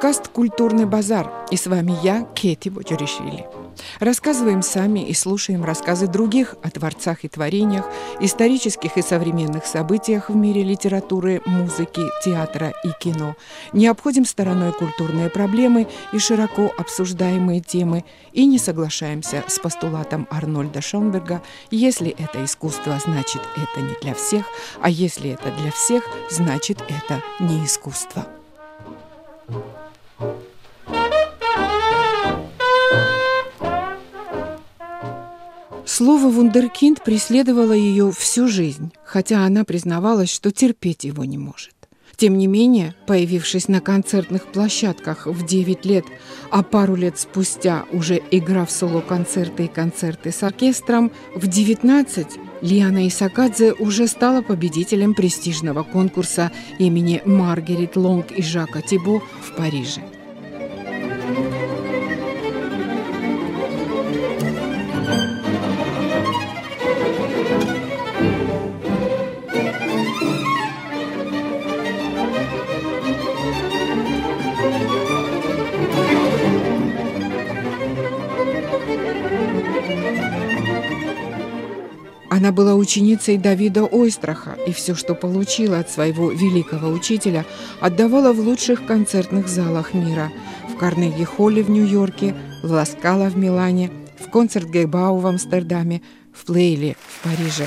подкаст «Культурный базар», и с вами я, Кети Боджоришвили. Рассказываем сами и слушаем рассказы других о творцах и творениях, исторических и современных событиях в мире литературы, музыки, театра и кино. Не обходим стороной культурные проблемы и широко обсуждаемые темы, и не соглашаемся с постулатом Арнольда Шонберга: если это искусство, значит это не для всех, а если это для всех, значит это не искусство. Слово «вундеркинд» преследовало ее всю жизнь, хотя она признавалась, что терпеть его не может. Тем не менее, появившись на концертных площадках в 9 лет, а пару лет спустя уже играв соло-концерты и концерты с оркестром, в 19 Лиана Исакадзе уже стала победителем престижного конкурса имени Маргарет Лонг и Жака Тибо в Париже. Она была ученицей Давида Ойстраха, и все, что получила от своего великого учителя, отдавала в лучших концертных залах мира: в Карнеги-холле в Нью-Йорке, в Ла Скала в Милане, в Концертгейбау в Амстердаме, в Плейле в Париже.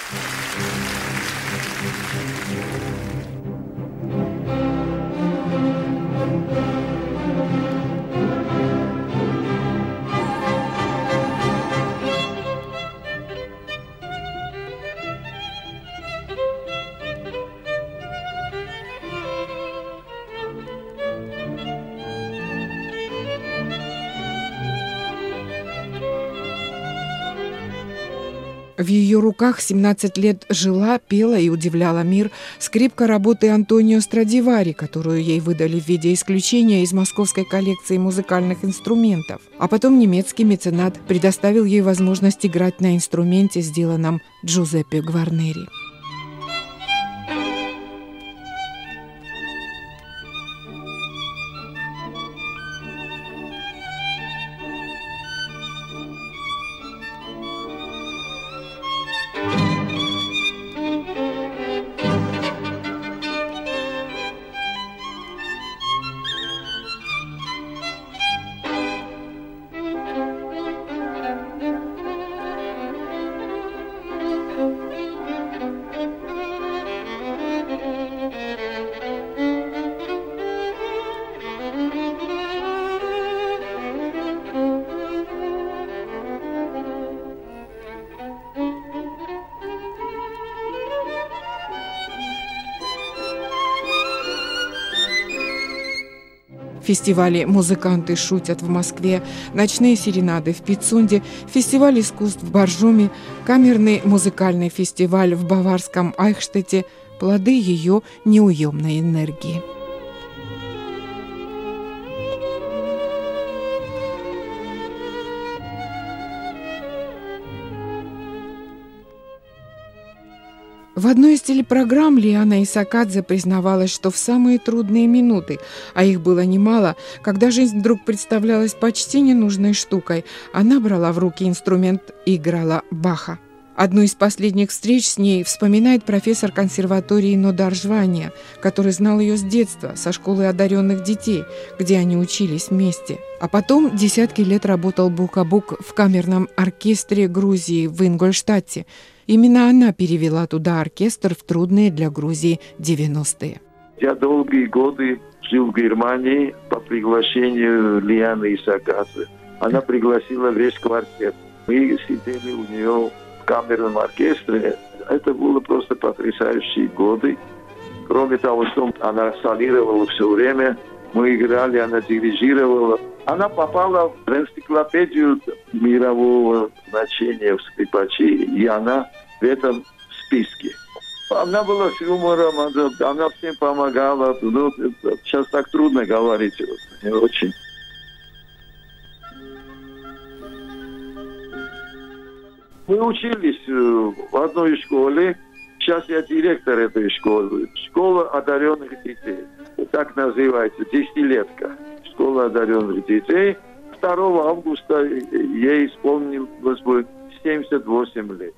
В ее руках 17 лет жила, пела и удивляла мир скрипка работы Антонио Страдивари, которую ей выдали в виде исключения из московской коллекции музыкальных инструментов. А потом немецкий меценат предоставил ей возможность играть на инструменте, сделанном Джузеппе Гварнери. Фестивали «Музыканты шутят» в Москве, ночные серенады в Пицунде, фестиваль искусств в Боржоме, камерный музыкальный фестиваль в баварском Айхштете – плоды ее неуемной энергии. В одной из телепрограмм Лиана Исакадзе признавалась, что в самые трудные минуты, а их было немало, когда жизнь вдруг представлялась почти ненужной штукой, она брала в руки инструмент и играла Баха. Одну из последних встреч с ней вспоминает профессор консерватории Нодар Жвания, который знал ее с детства, со школы одаренных детей, где они учились вместе. А потом десятки лет работал бок о бок в камерном оркестре Грузии в Ингольштадте. Именно она перевела туда оркестр в трудные для Грузии 90-е. Я долгие годы жил в Германии по приглашению Лианы Исакадзе. Она пригласила весь квартет. Мы сидели у нее в камерном оркестре. Это было просто потрясающие годы. Кроме того, что она солировала все время, мы играли, она дирижировала. Она попала в энциклопедию мирового значения в скрипачи, и она в этом списке. Она была с юмором, она всем помогала. Ну, сейчас так трудно говорить, не очень. Мы учились в одной школе. Сейчас я директор этой школы. Школа одаренных детей. так называется, десятилетка. Школа одаренных детей. 2 августа ей исполнилось бы 78 лет.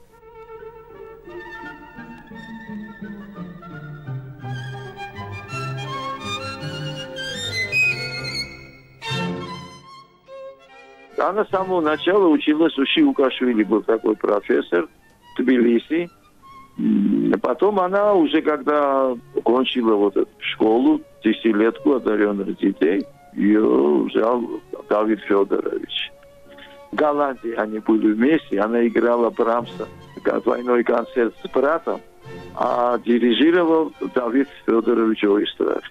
Она с самого начала училась у Шиукашвили, был такой профессор в Тбилиси. Потом она уже, когда кончила вот эту школу, десятилетку одаренных детей, ее взял Давид Федорович. В Голландии они были вместе, она играла Брамса, двойной концерт с братом, а дирижировал Давид Федорович Ойстрах.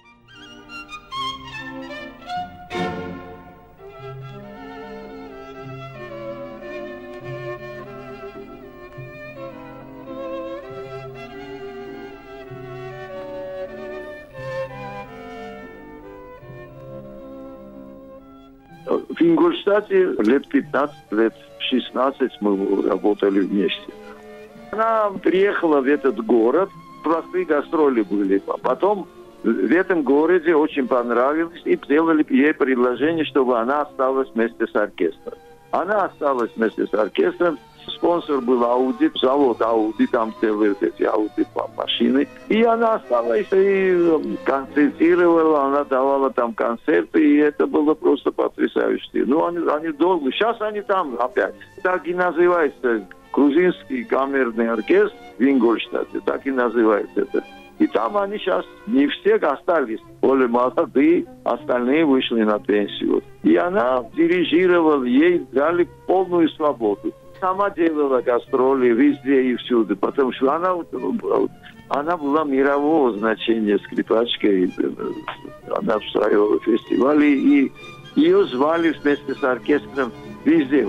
В Ингольштадте лет 15, лет 16 мы работали вместе. Она приехала в этот город, простые гастроли были. Потом в этом городе очень понравилось и сделали ей предложение, чтобы она осталась вместе с оркестром. Она осталась вместе с оркестром. Спонсор был Audi, завод Audi, там целые эти Audi машины. И она осталась и концертировала, она давала там концерты, и это было просто потрясающе. Ну, они долго, сейчас они там опять. Так и называется грузинский камерный оркестр в Ингольштадте, так и называется это. И там они сейчас не все остались, более молодые, остальные вышли на пенсию. И она дирижировала, ей дали полную свободу. Сама делала гастроли везде и всюду, потому что она была мирового значения скрипачкой. Она устраивала фестивали, и ее звали вместе с оркестром везде.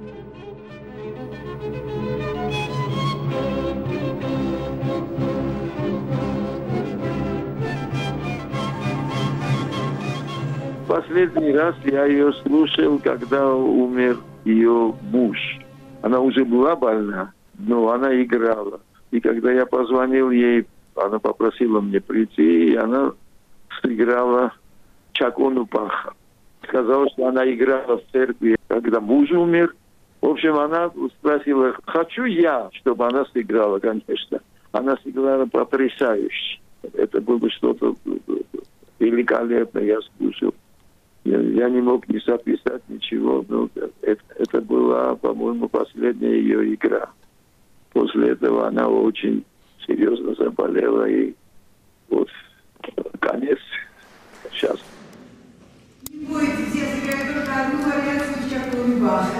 Последний раз я ее слушал, когда умер ее муж. Она уже была больна, но она играла. И когда я позвонил ей, она попросила мне прийти, и она сыграла Чакону Паха. Сказала, что она играла в церкви, когда муж умер. В общем, она спросила, хочу я, чтобы она сыграла, конечно. Она сыграла потрясающе. Это было что-то великолепное, я слушал. Я не мог не записать ничего, но это была, по-моему, последняя ее игра. После этого она очень серьезно заболела, и вот конец сейчас. Не бойтесь, я сыграю только одну вариацию Чаконы Паха.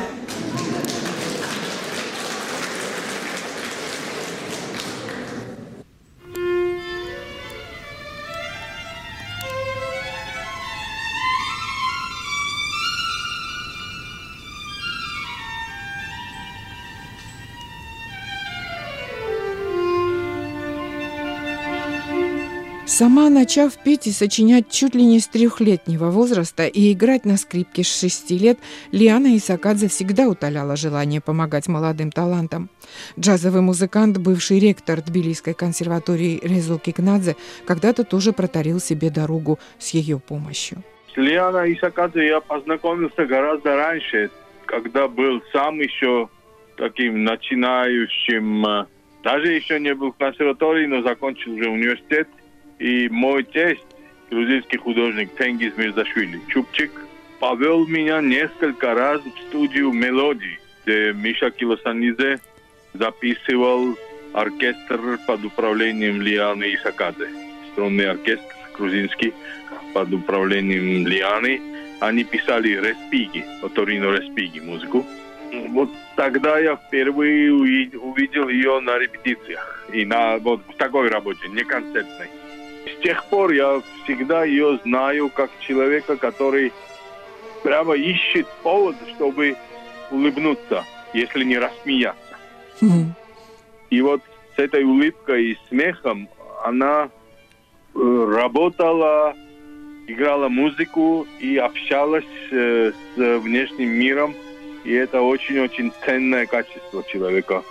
Сама начав петь и сочинять чуть ли не с 3-летнего возраста и играть на скрипке с 6 лет, Лиана Исакадзе всегда утоляла желание помогать молодым талантам. Джазовый музыкант, бывший ректор Тбилисской консерватории Резо Кикнадзе, когда-то тоже протарил себе дорогу с ее помощью. С Лианой Исакадзе я познакомился гораздо раньше, когда был сам еще таким начинающим, даже еще не был в консерватории, но закончил уже университет. И мой тесть, грузинский художник Тенгиз Мирзашвили, Чупчик, повел меня несколько раз в студию «Мелодии», где Миша Килосанидзе записывал оркестр под управлением Лианы Исакадзе. Струнный оркестр грузинский под управлением Лианы. Они писали Респиги, Торино Респиги музыку. Вот тогда я впервые увидел ее на репетициях. И вот в такой работе, не концертной. С тех пор я всегда ее знаю как человека, который прямо ищет повод, чтобы улыбнуться, если не рассмеяться. И вот с этой улыбкой и смехом она работала, играла музыку и общалась с внешним миром. И это очень-очень ценное качество человека.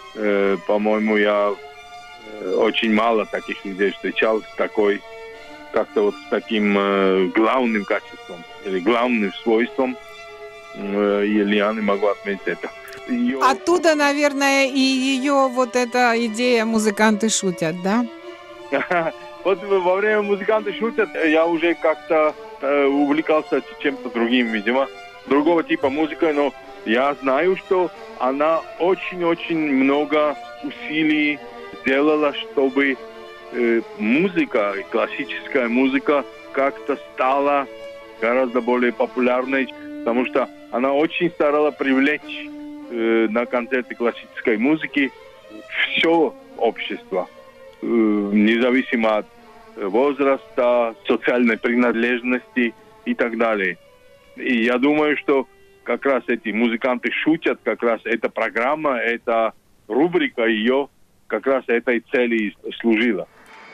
По-моему, я очень мало таких людей встречал с такой как-то вот с таким главным качеством или главным свойством. И Лиана могу отметить это. Оттуда, наверное, и ее вот эта идея «Музыканты шутят», да? Вот во время «Музыканты шутят» я уже как-то увлекался чем-то другим, видимо, другого типа музыкой, но я знаю, что она очень-очень много усилий сделала, чтобы музыка, классическая музыка как-то стала гораздо более популярной, потому что она очень старалась привлечь на концерты классической музыки все общество, независимо от возраста, социальной принадлежности и так далее. И я думаю, что как раз эти музыканты шутят, как раз эта программа, эта рубрика ее как раз этой цели служила.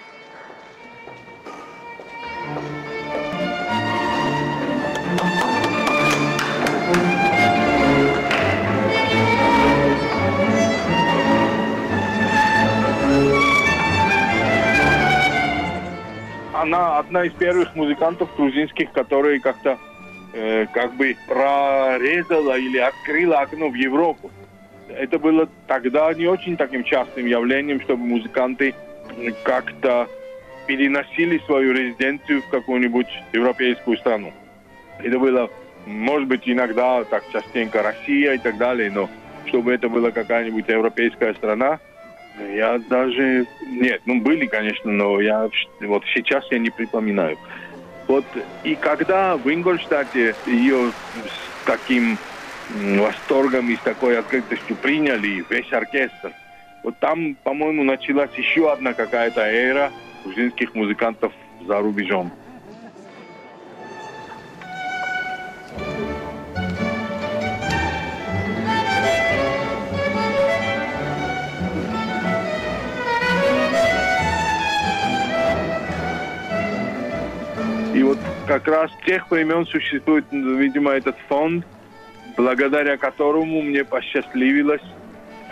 Она одна из первых музыкантов грузинских, которые как-то как бы прорезала или открыла окно в Европу. Это было тогда не очень таким частым явлением, чтобы музыканты как-то переносили свою резиденцию в какую-нибудь европейскую страну. Это было, может быть, иногда так частенько Россия и так далее, но чтобы это была какая-нибудь европейская страна, я даже... Нет, были, конечно, но вот сейчас я не припоминаю. Вот, и когда в Ингольштадте ее с таким восторгом и с такой открытостью приняли, весь оркестр, вот там, по-моему, началась еще одна какая-то эра грузинских музыкантов за рубежом. И вот как раз с тех времен существует, видимо, этот фонд, благодаря которому мне посчастливилось в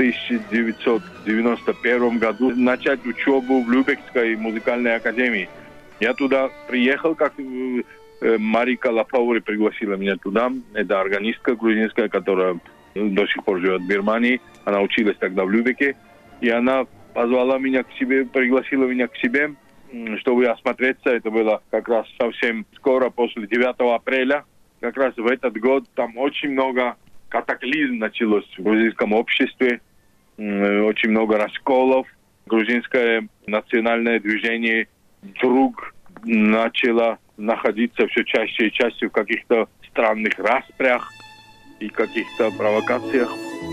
1991 году начать учебу в Любекской музыкальной академии. Я туда приехал, как Марика Лапаури пригласила меня туда. Это органистка грузинская, которая до сих пор живет в Германии. Она училась тогда в Любеке. И она позвала меня к себе, пригласила меня к себе, чтобы осмотреться. Это было как раз совсем скоро, после 9 апреля. Как раз в этот год там очень много катаклизм началось в грузинском обществе. Очень много расколов. Грузинское национальное движение вдруг начало находиться все чаще и чаще в каких-то странных распрях и каких-то провокациях.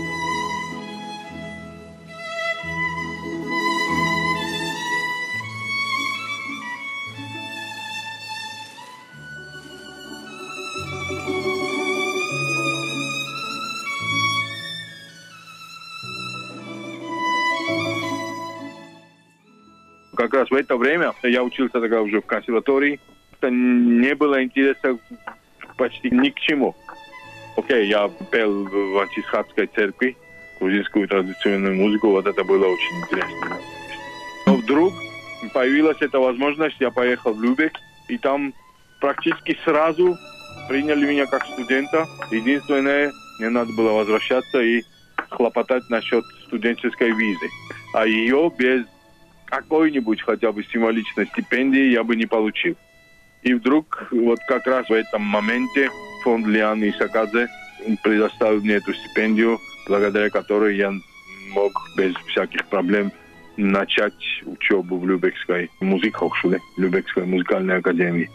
Как раз в это время я учился тогда уже в консерватории. Не было интереса почти ни к чему. Окей, я пел в антисхатской церкви грузинскую традиционную музыку, вот это было очень интересно. Но вдруг появилась эта возможность, я поехал в Любек, и там практически сразу приняли меня как студента. Единственное, мне надо было возвращаться и хлопотать насчет студенческой визы. А ее без какой-нибудь хотя бы символичной стипендии я бы не получил. И вдруг вот как раз в этом моменте фонд Лианы Исакадзе предоставил мне эту стипендию, благодаря которой я мог без всяких проблем начать учебу в Любекской музыкхохшуле, Любекской музыкальной академии.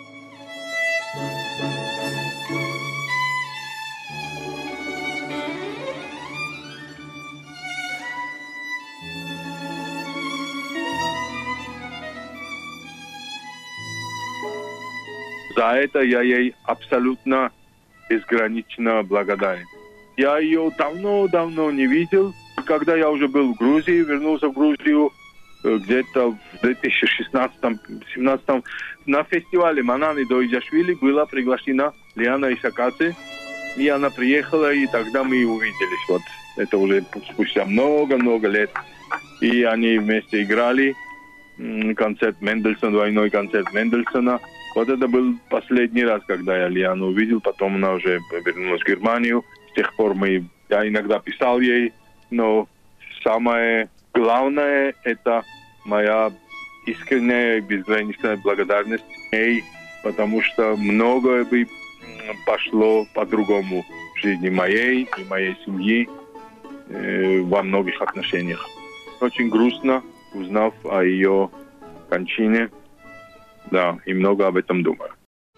За это я ей абсолютно безгранично благодарен. Я ее давно не видел. Когда я уже был в Грузии, вернулся в Грузию где-то в 2016-2017, на фестивале Мананы Дойджашвили была приглашена Лиана Исакадзе, и она приехала, и тогда мы увиделись. Вот это уже спустя много-много лет. И они вместе играли. концерт Мендельсона, двойной концерт Мендельсона. Вот это был последний раз, когда я Лиану увидел. Потом она уже вернулась в Германию. С тех пор я иногда писал ей, но самое главное – это моя искренняя и безграничная благодарность ей, потому что многое бы пошло по-другому в жизни моей и моей семьи во многих отношениях. Очень грустно, узнав о ее кончине, да, и много об этом думаю.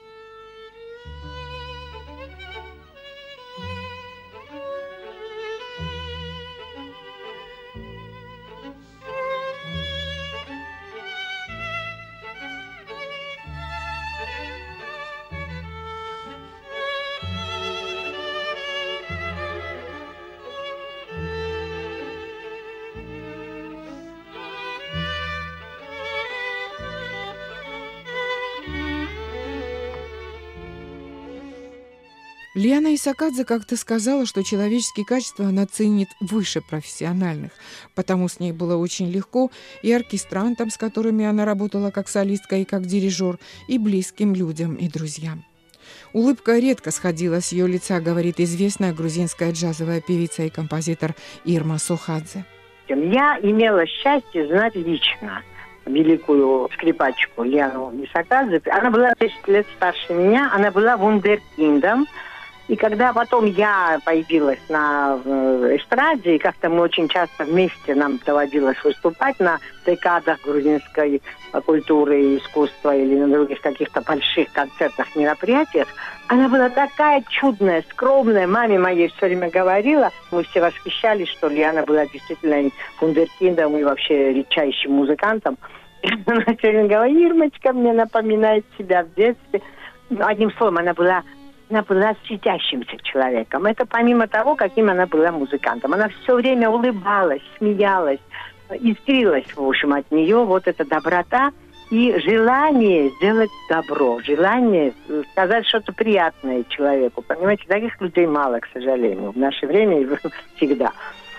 Лиана Исакадзе как-то сказала, что человеческие качества она ценит выше профессиональных, потому с ней было очень легко и оркестрантам, с которыми она работала как солистка и как дирижер, и близким людям и друзьям. Улыбка редко сходила с ее лица, говорит известная грузинская джазовая певица и композитор Ирма Сохадзе. Я имела счастье знать лично великую скрипачку Лиану Исакадзе. Она была 10 лет старше меня, она была вундеркиндом. И когда потом я появилась на эстраде, и как-то мы очень часто вместе нам доводилось выступать на декадах грузинской культуры и искусства или на других каких-то больших концертах, мероприятиях, она была такая чудная, скромная. Маме моей все время говорила, мы все восхищались, что Лиана была действительно вундеркиндом и вообще редчайшим музыкантом. И она все время говорила: Ирмочка мне напоминает себя в детстве. Одним словом, она была светящимся человеком. Это помимо того, каким она была музыкантом. Она все время улыбалась, смеялась, искрилась, в общем, от нее вот эта доброта и желание сделать добро, желание сказать что-то приятное человеку. Понимаете, таких людей мало, к сожалению, в наше время и всегда.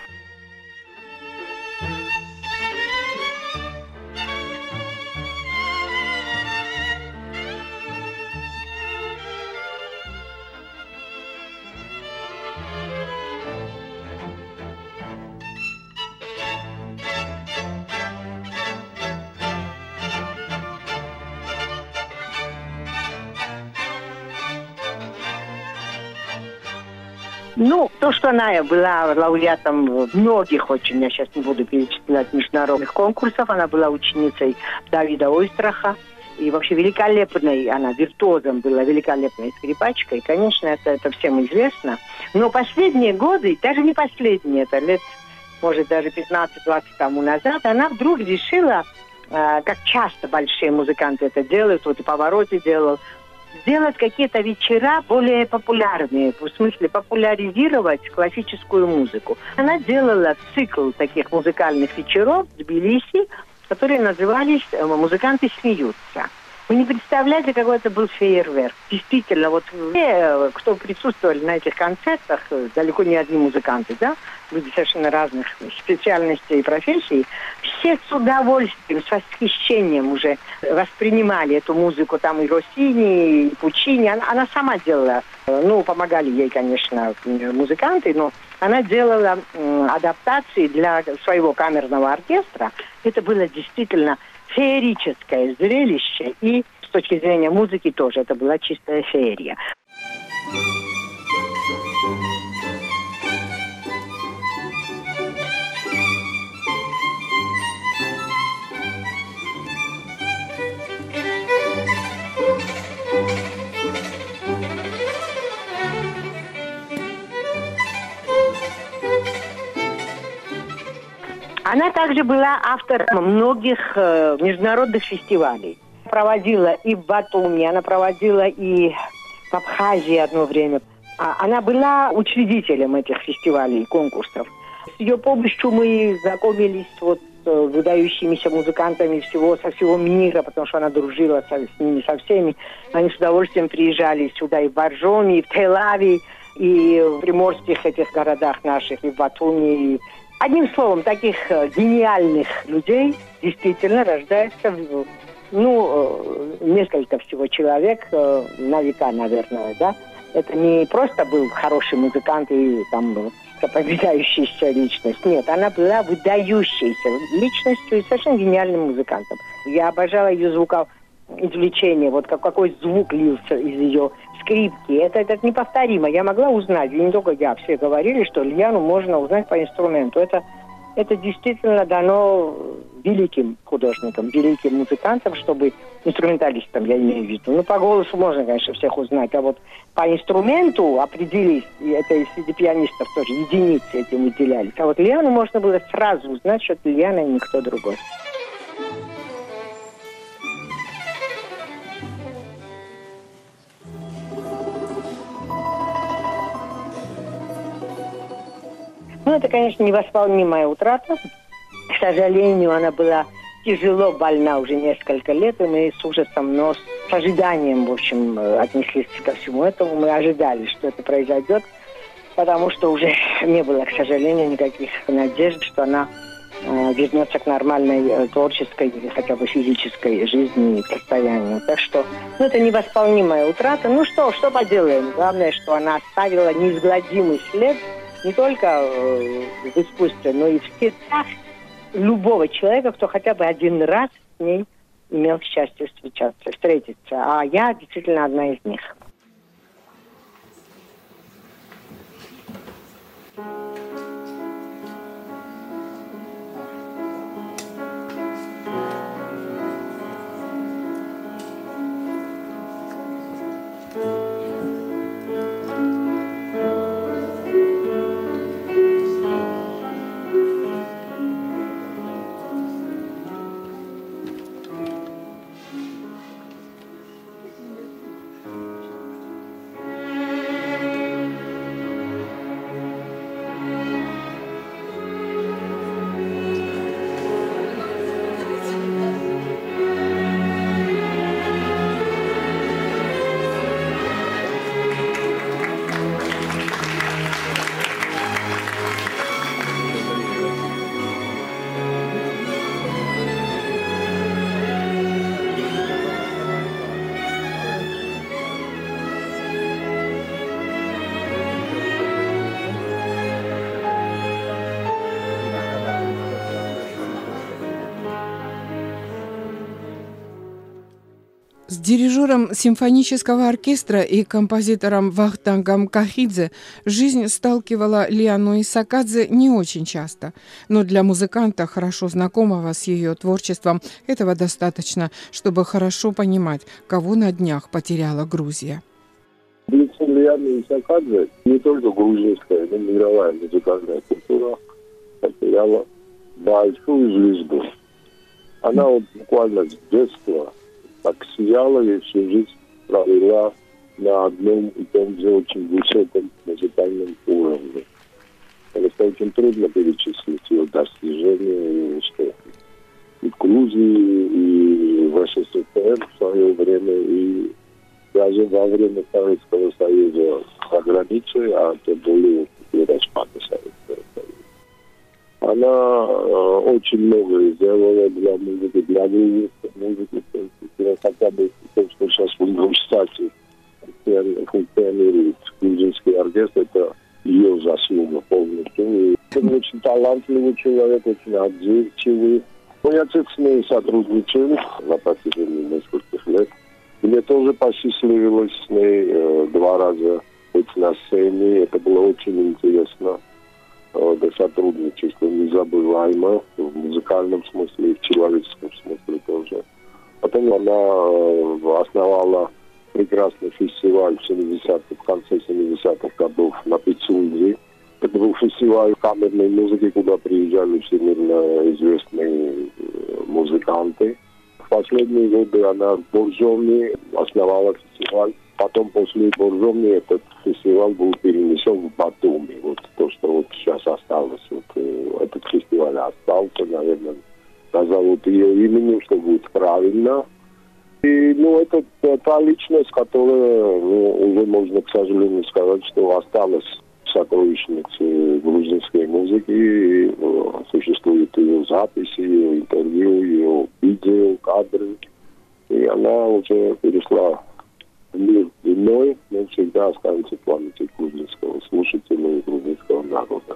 Ну, то, что она была лауреатом многих очень, я сейчас не буду перечислять, международных конкурсов, она была ученицей Давида Ойстраха, и вообще великолепной, она виртуозом была, великолепной скрипачкой, и, конечно, это всем известно. Но последние годы, даже не последние, это лет, может, даже 15-20 тому назад, она вдруг решила, как часто большие музыканты это делают, вот и Паваротти делал, сделать какие-то вечера более популярные, в смысле популяризировать классическую музыку. Она делала цикл таких музыкальных вечеров в Тбилиси, которые назывались «Музыканты смеются». Вы не представляете, какой это был фейерверк. Действительно, вот все, кто присутствовали на этих концертах, далеко не одни музыканты, да, люди совершенно разных специальностей и профессий, все с удовольствием, с восхищением уже воспринимали эту музыку, там и Россини, и Пучини. Она сама делала, ну, помогали ей, конечно, музыканты, но она делала адаптации для своего камерного оркестра. Это было действительно феерическое зрелище, и с точки зрения музыки тоже это была чистая феерия. Она также была автором многих международных фестивалей. Проводила и в Батуми, она проводила и в Абхазии одно время. Она была учредителем этих фестивалей и конкурсов. С ее помощью мы знакомились вот с выдающимися музыкантами со всего мира, потому что она дружила с ними, со всеми. Они с удовольствием приезжали сюда и в Боржоми, и в Тель-Авиве, и в приморских этих городах наших, и в Батуми, Одним словом, таких гениальных людей действительно рождается, несколько всего человек на века, наверное, да. Это не просто был хороший музыкант и там проповедающаяся личность. Нет, она была выдающейся личностью и совершенно гениальным музыкантом. Я обожала ее звукоизвлечение, вот какой звук лился из ее скрипки. Это неповторимо. Я могла узнать, и не только я, все говорили, что Ильяну можно узнать по инструменту. Это действительно дано великим художникам, великим музыкантам, чтобы инструменталистам, я имею в виду. По голосу можно, конечно, всех узнать, а вот по инструменту определить, и это и среди пианистов тоже единицы этим выделялись. А вот Ильяну можно было сразу узнать, что это Ильяна и никто другой. Это, конечно, невосполнимая утрата. К сожалению, она была тяжело больна уже несколько лет, и мы с ужасом, но с ожиданием, в общем, отнеслись ко всему этому. Мы ожидали, что это произойдет, потому что уже не было, к сожалению, никаких надежд, что она вернется к нормальной творческой или хотя бы физической жизни и состоянию. Так что, это невосполнимая утрата. Что поделаем? Главное, что она оставила неизгладимый след не только в искусстве, но и в сердцах любого человека, кто хотя бы один раз с ней имел счастье встретиться. А я действительно одна из них. С дирижером симфонического оркестра и композитором Вахтангом Кахидзе жизнь сталкивала Лиану Исакадзе не очень часто, но для музыканта, хорошо знакомого с ее творчеством, этого достаточно, чтобы хорошо понимать, кого на днях потеряла Грузия. Лиана Исакадзе не только грузинская, но и мировая музыкальная культура потеряла большую звезду. Она буквально с детства так сияла и всю жизнь провела на одном и том же очень высоком музыкальном уровне. Это очень трудно перечислить ее достижения и успехи. И в Грузии, и в СССР в свое время, и даже во время Советского Союза за границей, а тем более и распада Советского Союза. Она очень многое сделала для музыки, для музыки, хотя бы то, что сейчас в университете функционирует грузинский оркестр, это ее заслуга полностью. Он очень талантливый человек, очень отзывчивый. Мой отец с ней сотрудничал на протяжении нескольких лет. Мне тоже посчастливилось с ней 2 раза быть на сцене. Это было очень интересно. До сотрудничества незабываемо в музыкальном смысле и в человеческом смысле тоже. Потом она основала прекрасный фестиваль в конце 70-х годов на Пицунде. Это был фестиваль камерной музыки, куда приезжали всемирно известные музыканты. В последние годы она в Боржоми основала фестиваль. Потом после Боржоми этот фестиваль был перенесен в Батуми. Вот то, что сейчас осталось. Этот фестиваль остался, наверное, назовут ее именем, что будет правильно. И, это та личность, которая, уже можно, к сожалению, сказать, что осталась в сокровищнице грузинской музыки. И существуют ее записи, ее интервью, ее видео, кадры. И она уже перешла в мир иной, но всегда останется в памяти грузинского слушателя и грузинского народа.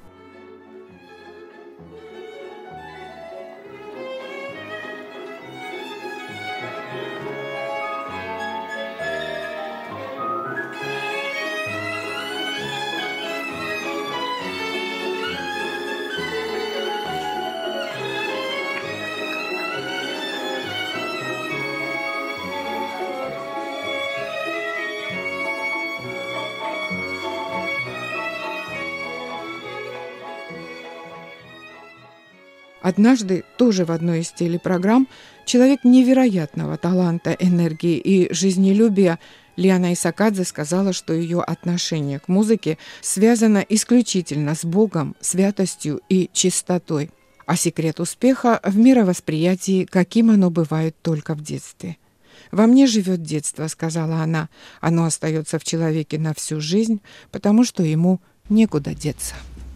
Однажды, тоже в одной из телепрограмм, человек невероятного таланта, энергии и жизнелюбия Лиана Исакадзе сказала, что ее отношение к музыке связано исключительно с Богом, святостью и чистотой. А секрет успеха в мировосприятии, каким оно бывает только в детстве. «Во мне живет детство», — сказала она. «Оно остается в человеке на всю жизнь, потому что ему некуда деться».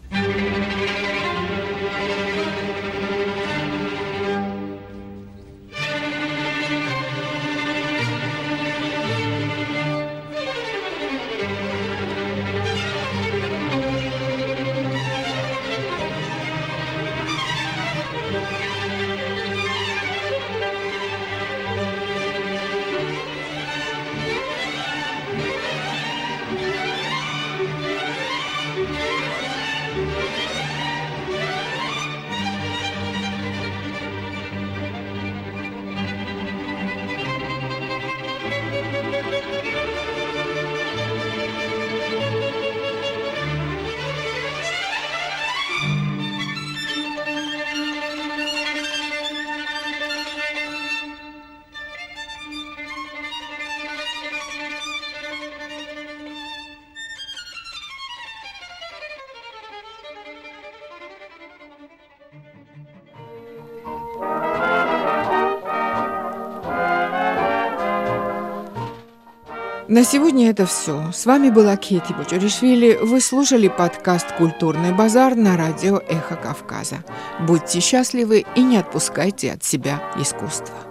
На сегодня это все. С вами была Кети Бочаришвили. Вы слушали подкаст «Культурный базар» на радио «Эхо Кавказа». Будьте счастливы и не отпускайте от себя искусство.